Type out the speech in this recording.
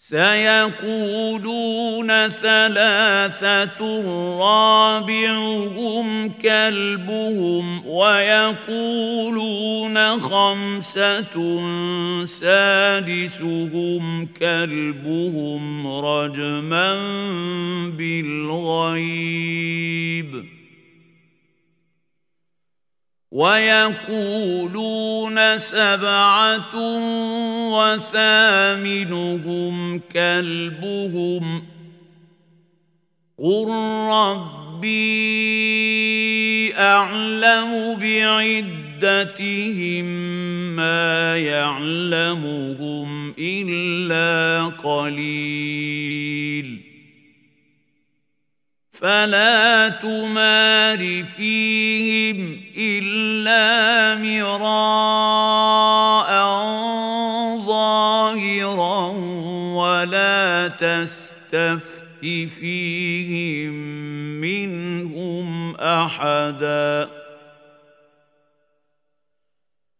سيقولون ثلاثة رابعهم كلبهم ويقولون خمسة سادسهم كلبهم رجما بالغيب ويقولون سبعة وثامنهم كلبهم قل ربي أعلم بعدتهم ما يعلمهم إلا قليل فلا تمار فيهم إلا مراء ظاهرا ولا تستفت فيهم منهم أحدا